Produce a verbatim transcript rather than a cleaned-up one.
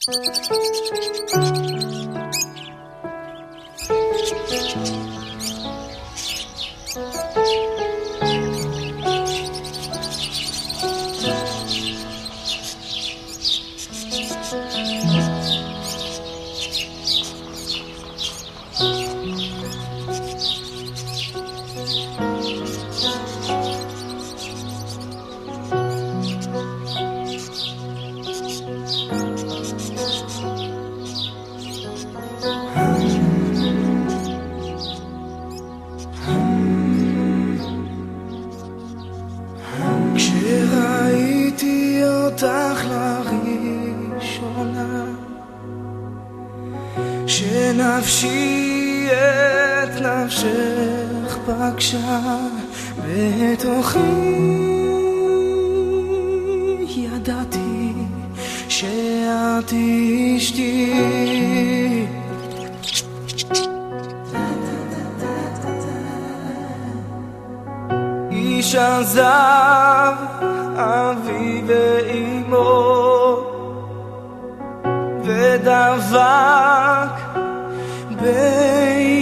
כשראיתי אותך לראשונה, שנפשי את נפשך פגשה בתוכי, ידעתי שאת אשתי. איש עזב אבי ואמו ודבק בי